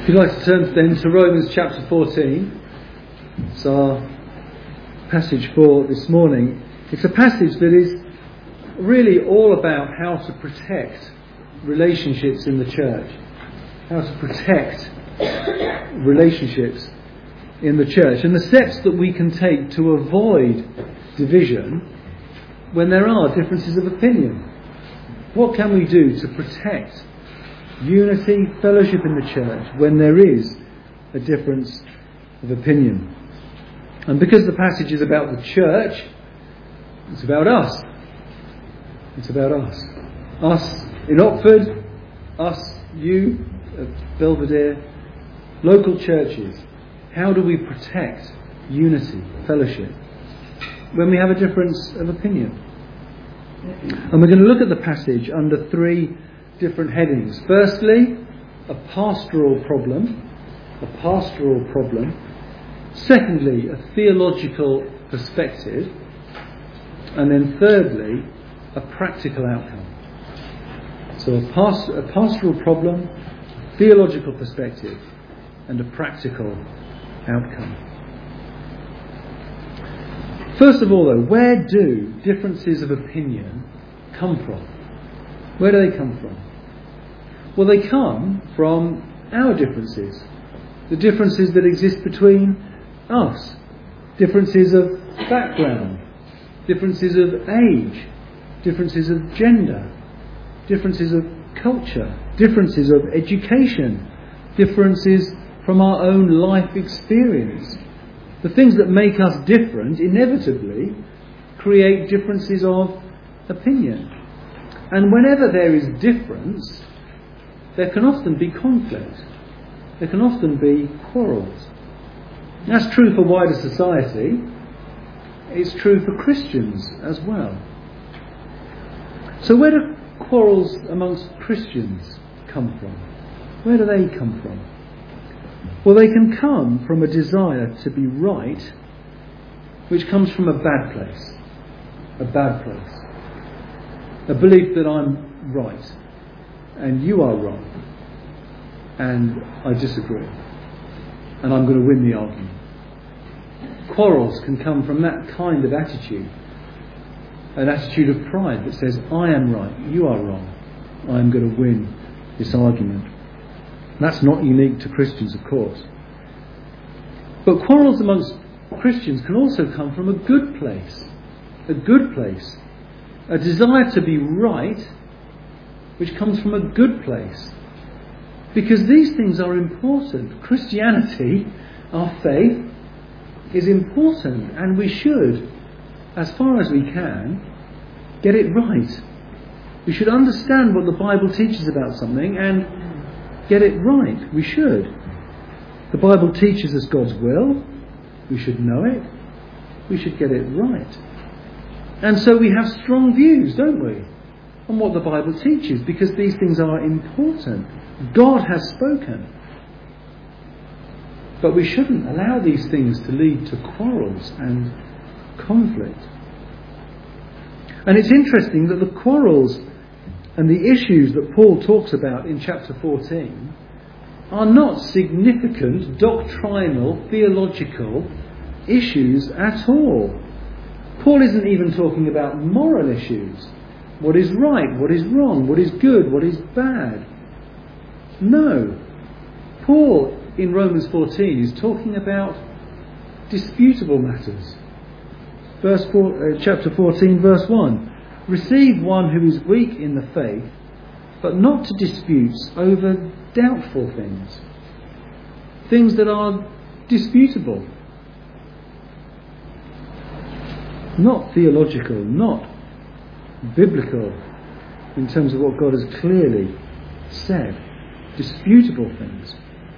If you'd like to turn then to Romans chapter 14, it's our passage for this morning. It's a passage that is really all about how to protect relationships in the church. How to protect relationships in the church. And the steps that we can take to avoid division when there are differences of opinion. What can we do to protect unity, fellowship in the church when there is a difference of opinion? And because the passage is about the church, it's about us. It's about us. Us in Oxford, us, you at Belvedere, local churches. How do we protect unity, fellowship, when we have a difference of opinion? And we're going to look at the passage under three different headings. Firstly, a pastoral problem. A pastoral problem. Secondly, a theological perspective. And then thirdly, a practical outcome. So a pastoral problem, a theological perspective, and a practical outcome. First of all though, where do differences of opinion come from? Where do they come from? Well, they come from our differences. The differences that exist between us. Differences of background. Differences of age. Differences of gender. Differences of culture. Differences of education. Differences from our own life experience. The things that make us different inevitably create differences of opinion. And whenever there is difference, there can often be conflict. There can often be quarrels. That's true for wider society. It's true for Christians as well. So where do quarrels amongst Christians come from? Where do they come from? Well, they can come from a desire to be right, which comes from a bad place. A bad place. A belief that I'm right and you are wrong and I disagree and I'm going to win the argument. Quarrels can come from that kind of attitude. An attitude of pride that says, I am right, you are wrong, I'm going to win this argument. That's not unique to Christians, of course. But quarrels amongst Christians can also come from a good place. A good place. A desire to be right, which comes from a good place. Because these things are important. Christianity, our faith, is important, and we should, as far as we can, get it right. We should understand what the Bible teaches about something and get it right. We should. The Bible teaches us God's will. We should know it. We should get it right. And so we have strong views, don't we, on what the Bible teaches, because these things are important. God has spoken. But we shouldn't allow these things to lead to quarrels and conflict. And it's interesting that the quarrels and the issues that Paul talks about in chapter 14 are not significant doctrinal, theological issues at all. Paul isn't even talking about moral issues. What is right, what is wrong, what is good, what is bad. No. Paul, in Romans 14, is talking about disputable matters. Chapter 14, verse 1. Receive one who is weak in the faith, but not to disputes over doubtful things. Things that are disputable. Not theological, not biblical in terms of what God has clearly said. Disputable things.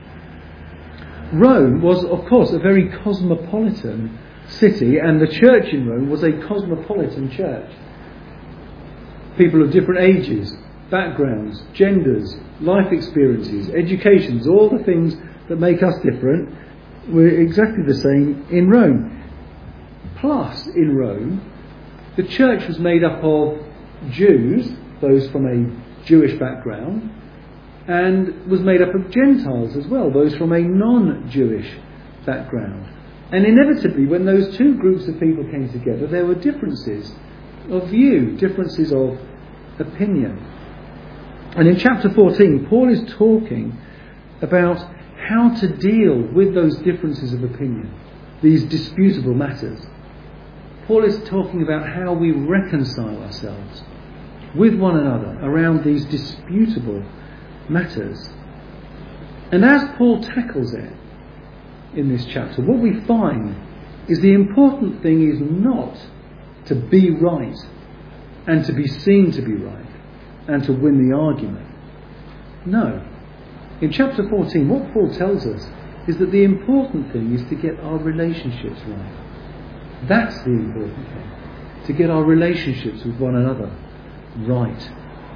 Rome was, of course, a very cosmopolitan city, and the church in Rome was a cosmopolitan church. People of different ages, backgrounds, genders, life experiences, educations, all the things that make us different were exactly the same in Rome. Plus, in Rome, the church was made up of Jews, those from a Jewish background, and was made up of Gentiles as well, those from a non-Jewish background. And inevitably, when those two groups of people came together, there were differences of view, differences of opinion. And in chapter 14, Paul is talking about how to deal with those differences of opinion, these disputable matters. Paul is talking about how we reconcile ourselves with one another around these disputable matters. And as Paul tackles it in this chapter, what we find is the important thing is not to be right and to be seen to be right and to win the argument. No. In chapter 14, what Paul tells us is that the important thing is to get our relationships right. That's the important thing. To get our relationships with one another right.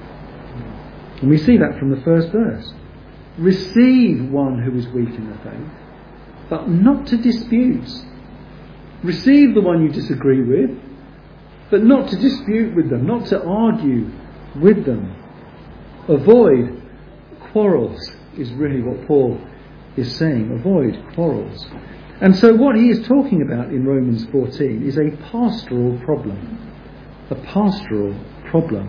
And we see that from the first verse. Receive one who is weak in the faith, but not to disputes. Receive the one you disagree with, but not to dispute with them, not to argue with them. Avoid quarrels is really what Paul is saying. Avoid quarrels. And so what he is talking about in Romans 14 is a pastoral problem. A pastoral problem.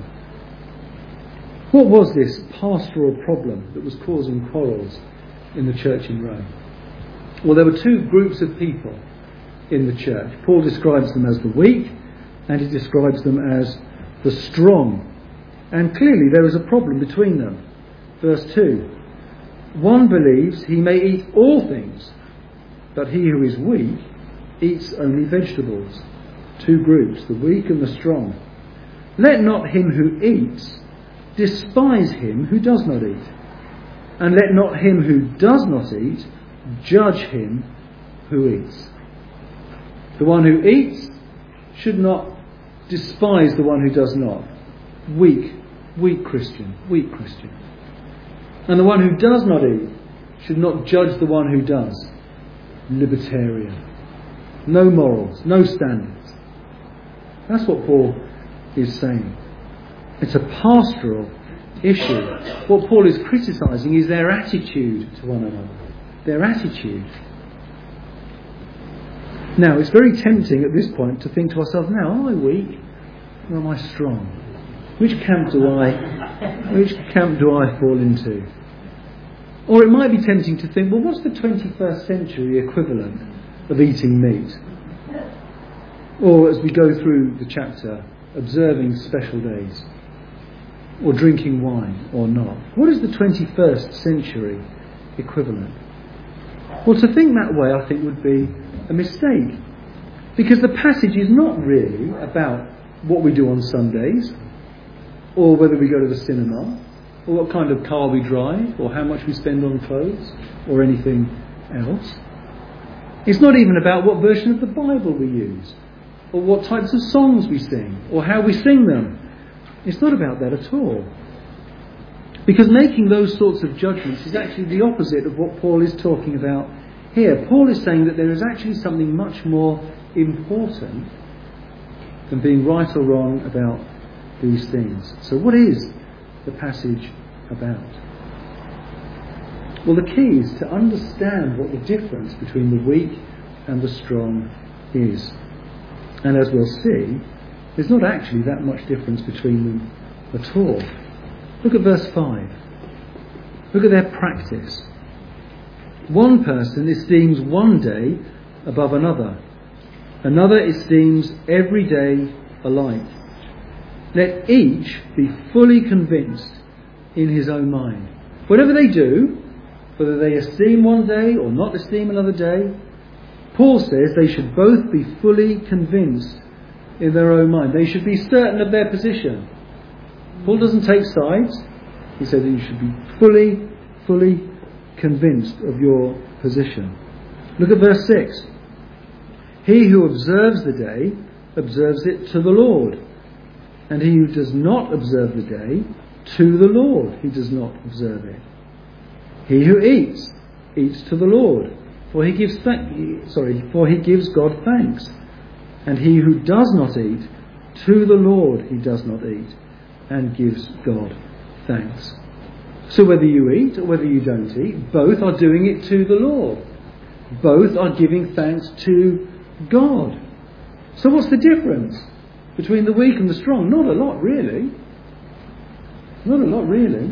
What was this pastoral problem that was causing quarrels in the church in Rome? Well, there were two groups of people in the church. Paul describes them as the weak, and he describes them as the strong. And clearly there is a problem between them. Verse 2. One believes he may eat all things, but he who is weak eats only vegetables. Two groups, the weak and the strong. Let not him who eats despise him who does not eat, and let not him who does not eat judge him who eats. The one who eats should not despise the one who does not. Weak Christian. And the one who does not eat should not judge the one who does. Libertarian. No morals, no standards. That's what Paul is saying. It's a pastoral issue. What Paul is criticising is their attitude to one another. Their attitude. Now, it's very tempting at this point to think to ourselves, now, am I weak or am I strong? Which camp do I fall into? Or it might be tempting to think, well, what's the 21st century equivalent of eating meat? Or as we go through the chapter, observing special days, or drinking wine or not. What is the 21st century equivalent? Well, to think that way, I think, would be a mistake. Because the passage is not really about what we do on Sundays, or whether we go to the cinema, or what kind of car we drive, or how much we spend on clothes, or anything else. It's not even about what version of the Bible we use, or what types of songs we sing, or how we sing them. It's not about that at all. Because making those sorts of judgments is actually the opposite of what Paul is talking about here. Paul is saying that there is actually something much more important than being right or wrong about these things. So what is the passage about? Well, the key is to understand what the difference between the weak and the strong is. And as we'll see, there's not actually that much difference between them at all. Look at verse 5. Look at their practice. One person esteems one day above another. Another esteems every day alike. Let each be fully convinced in his own mind. Whatever they do, whether they esteem one day or not esteem another day, Paul says they should both be fully convinced in their own mind. They should be certain of their position. Paul doesn't take sides. He says that you should be fully convinced of your position. Look at verse 6. He who observes the day observes it to the Lord, and he who does not observe the day, to the Lord he does not observe it. He who eats to the Lord, for he gives God thanks. And he who does not eat, to the Lord he does not eat, and gives God thanks. So whether you eat or whether you don't eat, both are doing it to the Lord. Both are giving thanks to God. So what's the difference between the weak and the strong? Not a lot, really. Not a lot, really.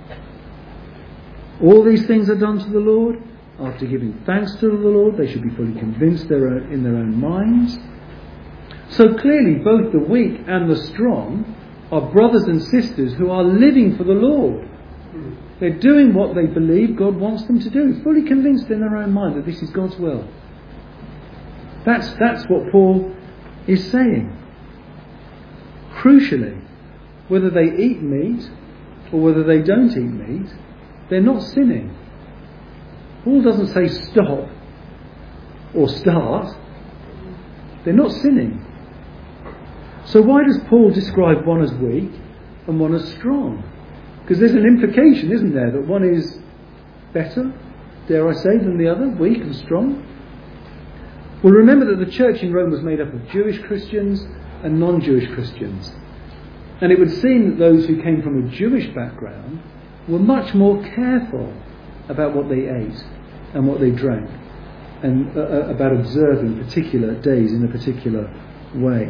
All these things are done to the Lord. After giving thanks to the Lord, they should be fully convinced in their own minds. So clearly, both the weak and the strong are brothers and sisters who are living for the Lord. They're doing what they believe God wants them to do, fully convinced in their own mind that this is God's will. That's what Paul is saying. Crucially, whether they eat meat or whether they don't eat meat, they're not sinning. Paul doesn't say stop or start. They're not sinning. So why does Paul describe one as weak and one as strong? Because there's an implication, isn't there, that one is better, dare I say, than the other, weak and strong? Well, remember that the church in Rome was made up of Jewish Christians and non-Jewish Christians. And it would seem that those who came from a Jewish background were much more careful about what they ate and what they drank, and about observing particular days in a particular way.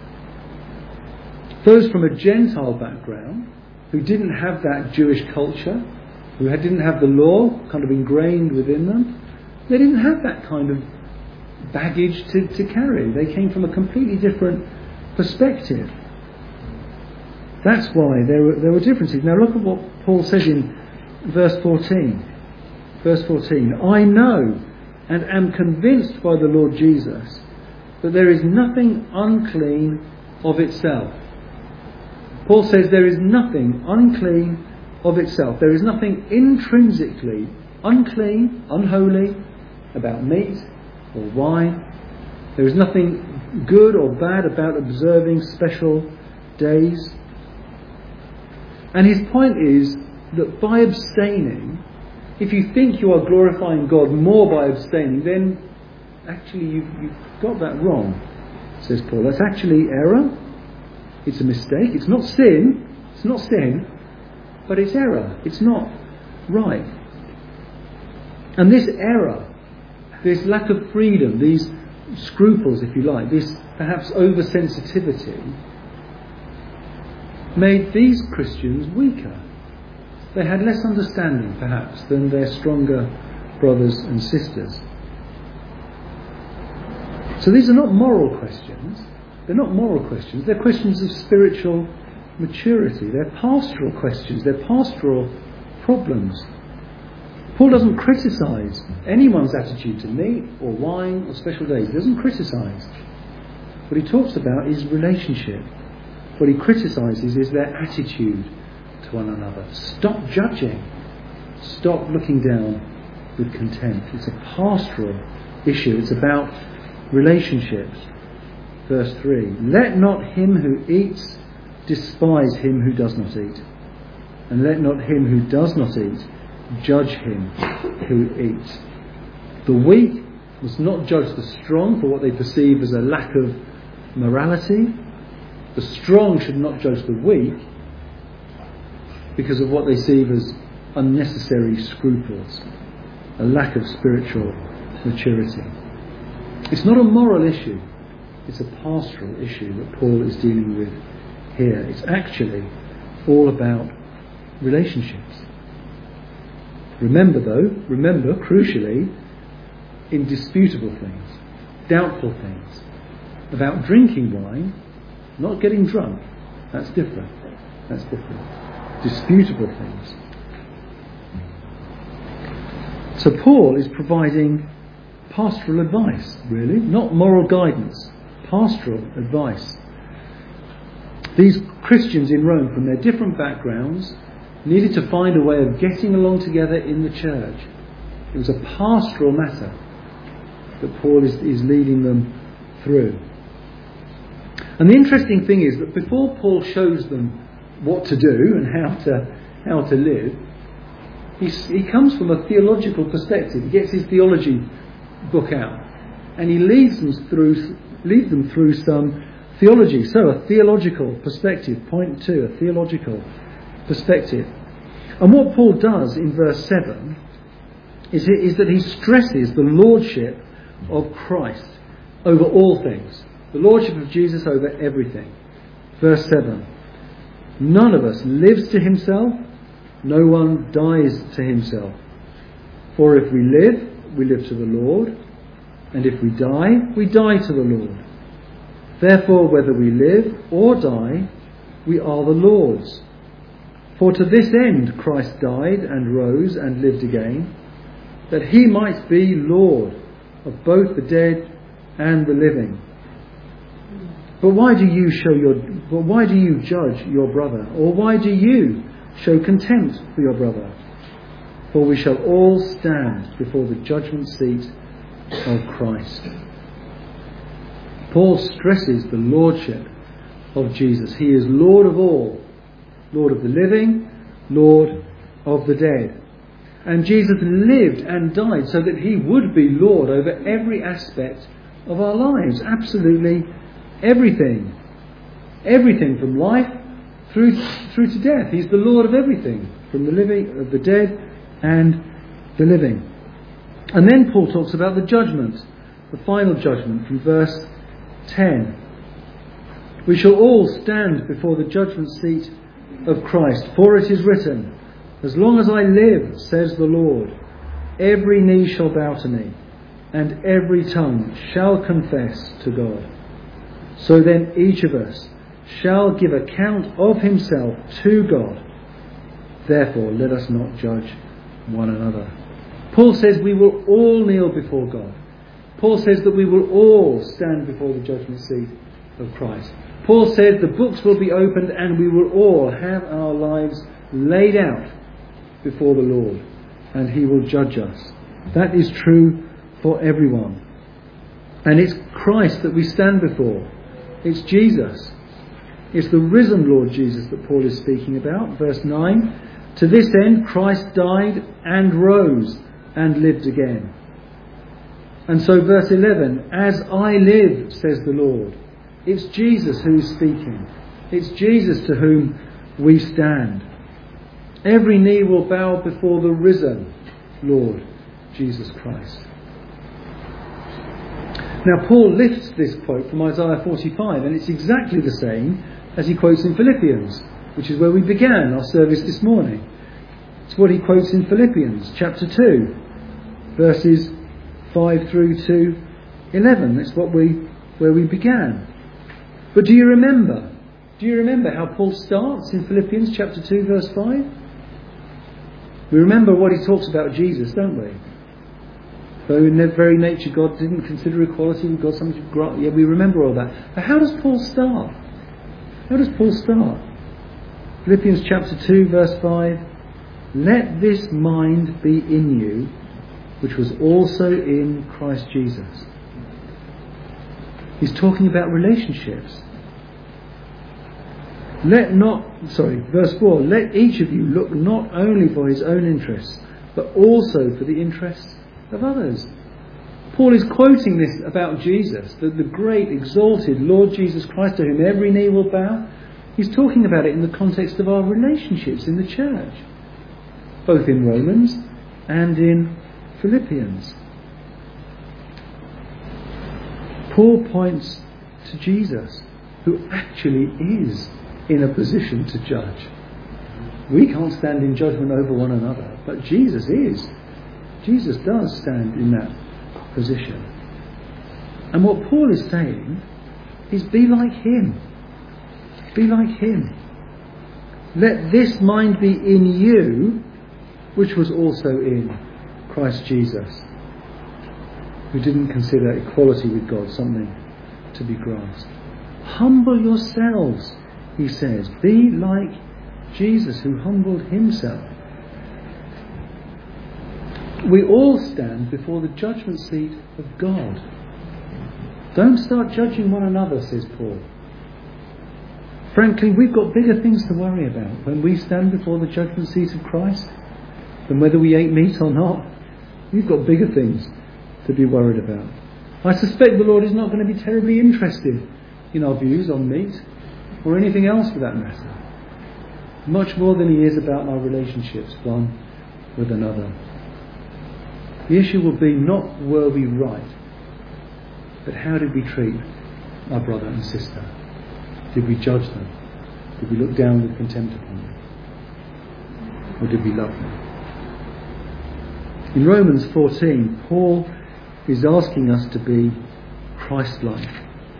Those from a Gentile background, who didn't have that Jewish culture, who didn't have the law kind of ingrained within them, they didn't have that kind of baggage to carry. They came from a completely different perspective. That's why there were differences. Now look at what Paul says in verse 14. Verse 14, I know and am convinced by the Lord Jesus that there is nothing unclean of itself. Paul says there is nothing unclean of itself. There is nothing intrinsically unclean, unholy about meat or wine. There is nothing good or bad about observing special days. And his point is that by abstaining, if you think you are glorifying God more by abstaining, then actually you've got that wrong, says Paul. That's actually error. It's a mistake. It's not sin. It's not sin, but it's error. It's not right. And this error, this lack of freedom, these scruples, if you like, this perhaps oversensitivity, made these Christians weaker. They had less understanding, perhaps, than their stronger brothers and sisters. So these are not moral questions. They're not moral questions. They're questions of spiritual maturity. They're pastoral questions. They're pastoral problems. Paul doesn't criticise anyone's attitude to meat or wine or special days. He doesn't criticise. What he talks about is relationship. What he criticises is their attitude to one another. Stop judging. Stop looking down with contempt. It's a pastoral issue. It's about relationships. Verse 3. Let not him who eats despise him who does not eat. And let not him who does not eat judge him who eats. The weak must not judge the strong for what they perceive as a lack of morality. The strong should not judge the weak because of what they see as unnecessary scruples, a lack of spiritual maturity. It's not a moral issue, it's a pastoral issue that Paul is dealing with here. It's actually all about relationships. Remember, crucially, indisputable things, doubtful things. About drinking wine, not getting drunk, that's different. Disputable things. So Paul is providing pastoral advice, really, not moral guidance, pastoral advice. These Christians in Rome, from their different backgrounds, needed to find a way of getting along together in the church. It was a pastoral matter that Paul is leading them through. And the interesting thing is that before Paul shows them what to do and how to live, he comes from a theological perspective. He gets his theology book out and he leads them through some theology. So a theological perspective, point 2, a theological perspective. And what Paul does in verse 7 is that he stresses the lordship of Christ over all things. The lordship of Jesus over everything. Verse 7. None of us lives to himself, no one dies to himself. For if we live to the Lord, and if we die to the Lord. Therefore, whether we live or die, we are the Lord's. For to this end Christ died and rose and lived again, that he might be Lord of both the dead and the living. But why do you judge your brother? Or why do you show contempt for your brother? For we shall all stand before the judgment seat of Christ. Paul stresses the lordship of Jesus. He is Lord of all, Lord of the living, Lord of the dead. And Jesus lived and died so that he would be Lord over every aspect of our lives. Absolutely everything. Everything from life through to death. He's the Lord of everything, from the living, of the dead and the living. And then Paul talks about the judgment, the final judgment from verse 10. We shall all stand before the judgment seat of Christ, for it is written, as long as I live, says the Lord, every knee shall bow to me, and every tongue shall confess to God. So then each of us shall give account of himself to God. Therefore let us not judge one another. Paul says we will all kneel before God. Paul says that we will all stand before the judgment seat of Christ. Paul says the books will be opened and we will all have our lives laid out before the Lord, and he will judge us. That is true for everyone. And it's Christ that we stand before. It's Jesus. It's the risen Lord Jesus that Paul is speaking about. Verse 9, to this end Christ died and rose and lived again. And so verse 11, as I live, says the Lord. It's Jesus who is speaking. It's Jesus to whom we stand. Every knee will bow before the risen Lord Jesus Christ. Now Paul lifts this quote from Isaiah 45, and it's exactly the same as he quotes in Philippians, which is where we began our service this morning. It's what he quotes in Philippians chapter 2, verses 5 through to 11. That's where we began. But do you remember? Do you remember how Paul starts in Philippians chapter 2, verse 5? We remember what he talks about Jesus, don't we? Though in their very nature God didn't consider equality with God something to grant. Yeah, we remember all that. But how does Paul start? How does Paul start? Philippians chapter 2, verse 5. Let this mind be in you, which was also in Christ Jesus. He's talking about relationships. Verse 4, let each of you look not only for his own interests, but also for the interests of others. Paul is quoting this about Jesus, the great exalted Lord Jesus Christ to whom every knee will bow. He's talking about it in the context of our relationships in the church, both in Romans and in Philippians. Paul points to Jesus, who actually is in a position to judge. We can't stand in judgment over one another, but Jesus is. Jesus does stand in that position. And what Paul is saying is be like him. Be like him. Let this mind be in you, which was also in Christ Jesus, who didn't consider equality with God something to be grasped. Humble yourselves, he says. Be like Jesus, who humbled himself. We all stand before the judgment seat of God. Don't start judging one another, says Paul. Frankly, we've got bigger things to worry about when we stand before the judgment seat of Christ than whether we ate meat or not. We've got bigger things to be worried about. I suspect the Lord is not going to be terribly interested in our views on meat or anything else for that matter. much more than he is about our relationships one with another. The issue will be not were we right, but how did we treat our brother and sister? Did we judge them? Did we look down with contempt upon them? Or did we love them? In Romans 14, Paul is asking us to be Christ-like.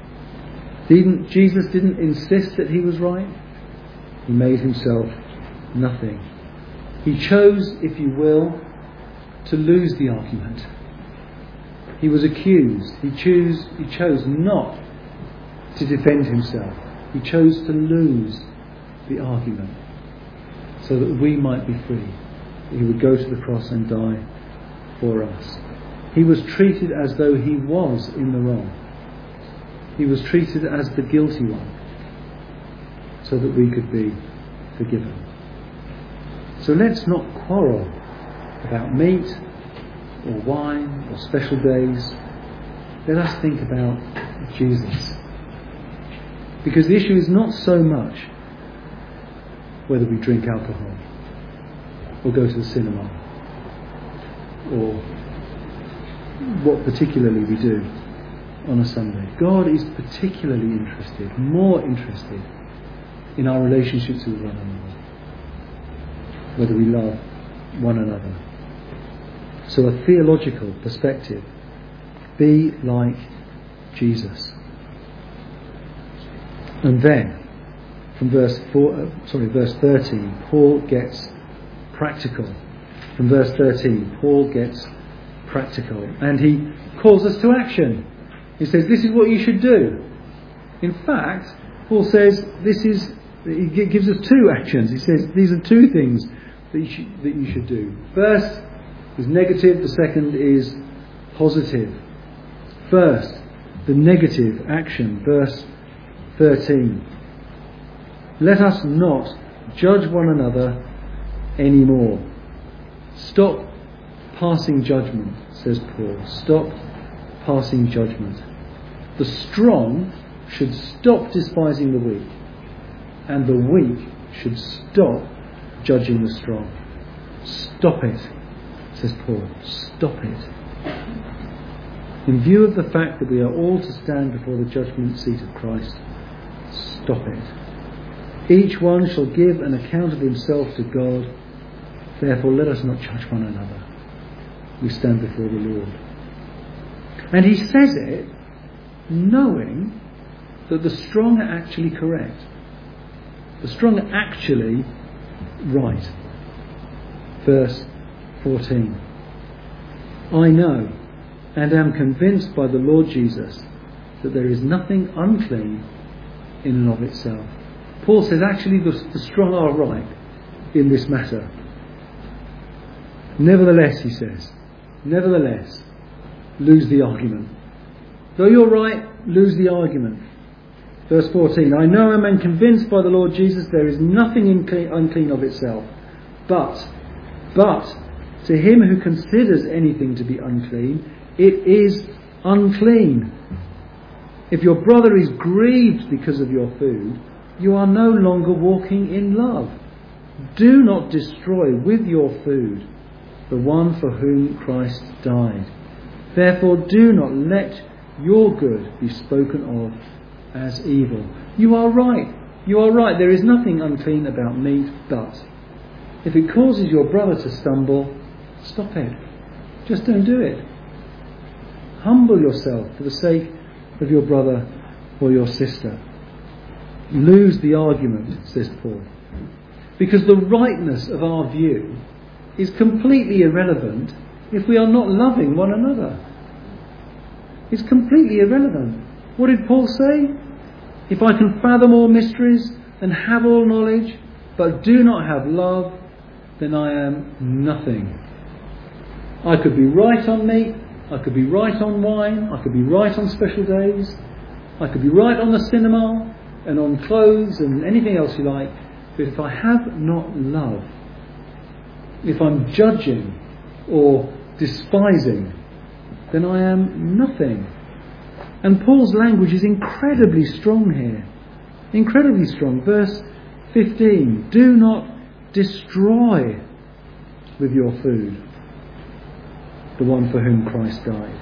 Jesus didn't insist that he was right. He made himself nothing. He chose, if you will, to lose the argument. He was accused. He chose not to defend himself. He chose to lose the argument so that we might be free. He would go to the cross and die for us. He was treated as though he was in the wrong. He was treated as the guilty one so that we could be forgiven. So let's not quarrel about meat or wine or special days. Let us think about Jesus. Because the issue is not so much whether we drink alcohol or go to the cinema or what particularly we do on a Sunday. God is particularly interested, more interested in our relationships with one another, whether we love one another. So a theological perspective, be like Jesus. And then, from verse 13, Paul gets practical. From verse 13, Paul gets practical. And he calls us to action. He says, this is what you should do. In fact, Paul says, he gives us two actions. He says, these are two things that you should do. First is negative, the second is positive. First, the negative action, verse 13. Let us not judge one another anymore. Stop passing judgment, says Paul. Stop passing judgment. The strong should stop despising the weak, and the weak should stop judging the strong. Stop it, says Paul. Stop it. In view of the fact that we are all to stand before the judgment seat of Christ, stop it. Each one shall give an account of himself to God. Therefore, let us not judge one another. We stand before the Lord. And he says it knowing that the strong are actually correct. The strong are actually right. Verse 14. I know and am convinced by the Lord Jesus that there is nothing unclean in and of itself. Paul says actually the strong are right in this matter. Nevertheless, he says, nevertheless, lose the argument. Though you're right, lose the argument. Verse 14, I know and am convinced by the Lord Jesus there is nothing unclean of itself, but to him who considers anything to be unclean, it is unclean. If your brother is grieved because of your food, you are no longer walking in love. Do not destroy with your food the one for whom Christ died. Therefore do not let your good be spoken of as evil. You are right. You are right. There is nothing unclean about meat, but if it causes your brother to stumble, stop it. Just don't do it. Humble yourself for the sake of your brother or your sister. Lose the argument, says Paul. Because the rightness of our view is completely irrelevant if we are not loving one another. It's completely irrelevant. What did Paul say? If I can fathom all mysteries and have all knowledge, but do not have love, then I am nothing. I could be right on meat, I could be right on wine, I could be right on special days, I could be right on the cinema and on clothes and anything else you like, but if I have not love, if I'm judging or despising, then I am nothing. And Paul's language is incredibly strong here. Incredibly strong. Verse 15. Do not destroy with your food the one for whom Christ died.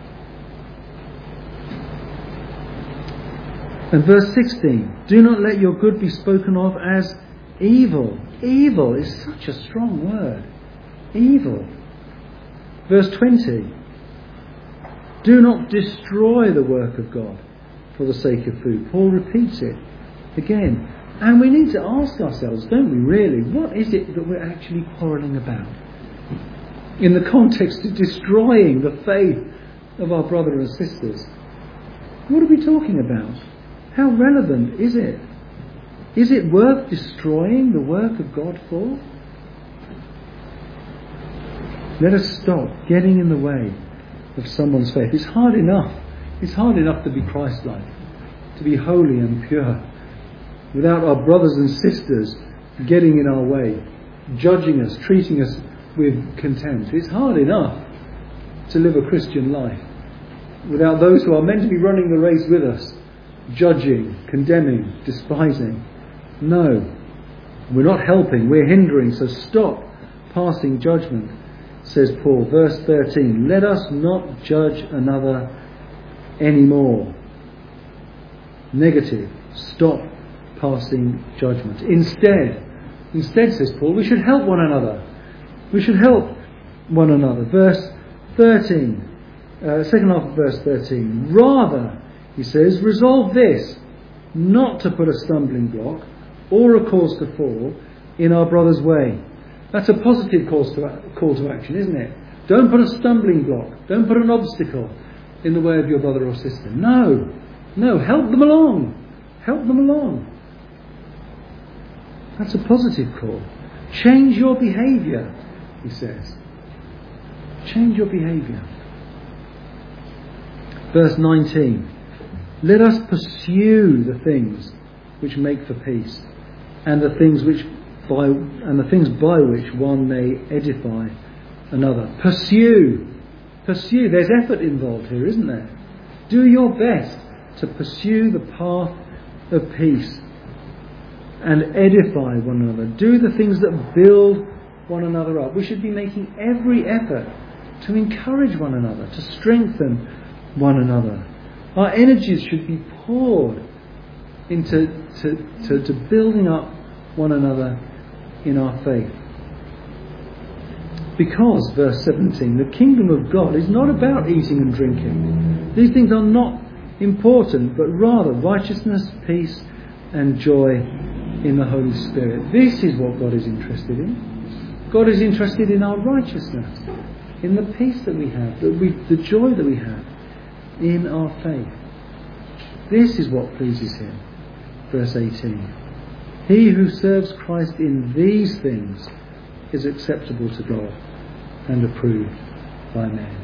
And verse 16. Do not let your good be spoken of as evil. Evil is such a strong word. Evil. Verse 20. Do not destroy the work of God for the sake of food. Paul repeats it again. And we need to ask ourselves, don't we really, what is it that we're actually quarrelling about? In the context of destroying the faith of our brothers and sisters. What are we talking about? How relevant is it? Is it worth destroying the work of God for? Let us stop getting in the way of someone's faith. It's hard enough. It's hard enough to be Christ-like, to be holy and pure, without our brothers and sisters getting in our way, judging us, treating us with contempt. It's hard enough to live a Christian life without those who are meant to be running the race with us, judging, condemning, despising. No, we're not helping, we're hindering, so stop passing judgment, says Paul. Verse 13, let us not judge another anymore. Negative, stop passing judgment. Instead, says Paul, we should help one another. We should help one another. Verse 13, second half of verse 13. Rather, he says, resolve this, not to put a stumbling block or a cause to fall in our brother's way. That's a positive call to action, isn't it? Don't put a stumbling block. Don't put an obstacle in the way of your brother or sister. No, help them along. Help them along. That's a positive call. Change your behaviour, he says. Change your behaviour. Verse 19. Let us pursue the things which make for peace, and the things by which one may edify another. Pursue. There's effort involved here, isn't there? Do your best to pursue the path of peace and edify one another. Do the things that build one another up. We should be making every effort to encourage one another, to strengthen one another. Our energies should be poured into to building up one another in our faith. Because, verse 17, the kingdom of God is not about eating and drinking. These things are not important, but rather righteousness, peace and joy in the Holy Spirit. This is what God is interested in. God is interested in our righteousness, in the peace that we have, the joy that we have in our faith. This is what pleases him. Verse 18. He who serves Christ in these things is acceptable to God and approved by men.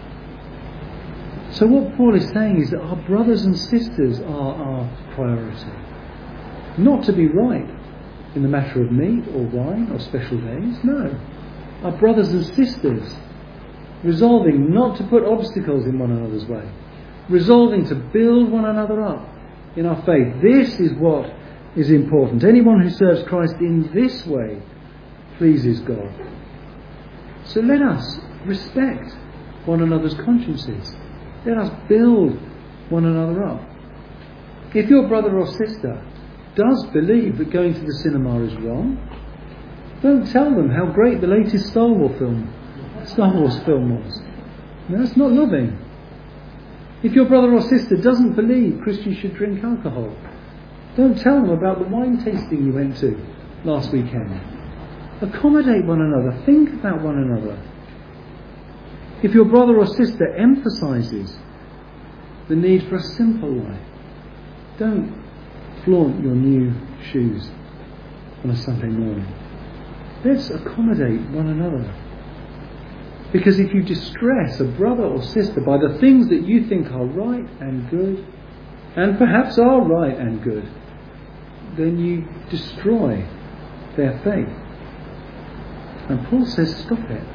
So what Paul is saying is that our brothers and sisters are our priority. Not to be right in the matter of meat or wine or special days. No. Our brothers and sisters, resolving not to put obstacles in one another's way, resolving to build one another up in our faith. This is what is important. Anyone who serves Christ in this way pleases God. So let us respect one another's consciences. Let us build one another up. If your brother or sister does believe that going to the cinema is wrong, don't tell them how great the latest Star Wars film was. No, that's not loving. If your brother or sister doesn't believe Christians should drink alcohol, don't tell them about the wine tasting you went to last weekend. Accommodate one another. Think about one another. If your brother or sister emphasises the need for a simple life, don't flaunt your new shoes on a Sunday morning. Let's accommodate one another. Because if you distress a brother or sister by the things that you think are right and good, and perhaps are right and good, then you destroy their faith. And Paul says, stop it.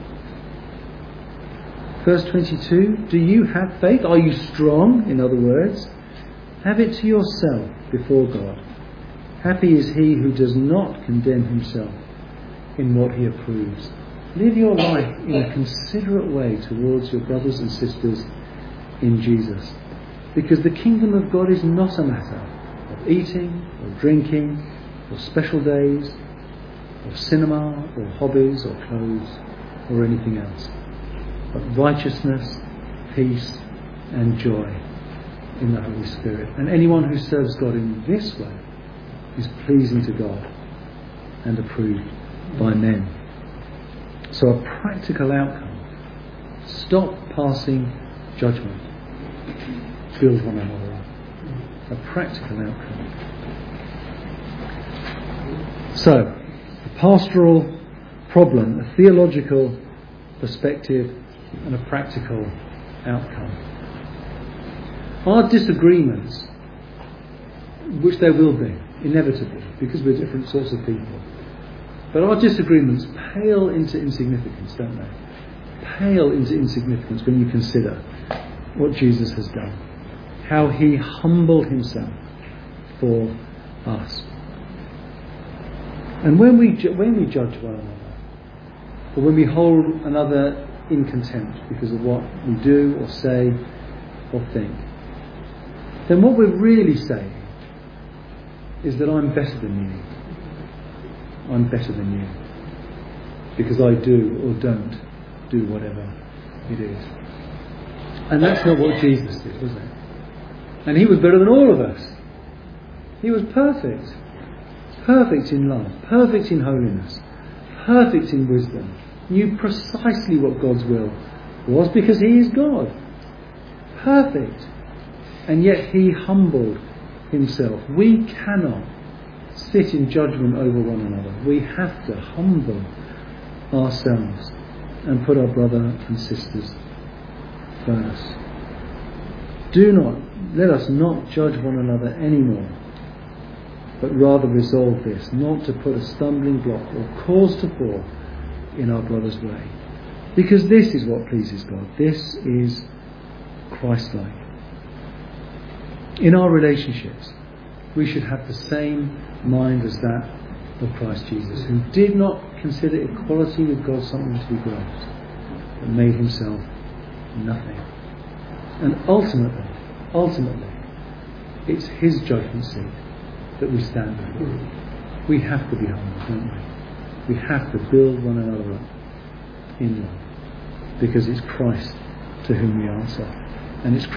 Verse 22, do you have faith? Are you strong? In other words, have it to yourself before God. Happy is he who does not condemn himself in what he approves. Live your life in a considerate way towards your brothers and sisters in Jesus. Because the kingdom of God is not a matter of eating or drinking or special days or cinema or hobbies or clothes or anything else, but righteousness, peace and joy in the Holy Spirit. And anyone who serves God in this way is pleasing to God and approved by men. So a practical outcome: stop passing judgment, build one another up. A practical outcome. So, a pastoral problem, a theological perspective and a practical outcome. Our disagreements, which there will be, inevitably, because we're different sorts of people, but our disagreements pale into insignificance, don't they? Pale into insignificance when you consider what Jesus has done, how he humbled himself for us. And when we judge one another, or when we hold another in contempt because of what we do or say or think, then what we're really saying is that I'm better than you. I'm better than you. Because I do or don't do whatever it is. And that's not what Jesus did, was it? And he was better than all of us. He was perfect. Perfect in love, perfect in holiness, perfect in wisdom. Knew precisely what God's will was because he is God. Perfect. And yet he humbled himself. We cannot sit in judgment over one another. We have to humble ourselves and put our brother and sisters first. Let us not judge one another anymore, but rather resolve this, not to put a stumbling block or cause to fall in our brother's way. Because this is what pleases God. This is Christ-like. In our relationships, we should have the same mind as that of Christ Jesus, who did not consider equality with God something to be grasped, but made himself nothing. And ultimately, it's his judgment seat that we stand before. We have to be humble, don't we? We have to build one another up in love, because it's Christ to whom we answer, and it's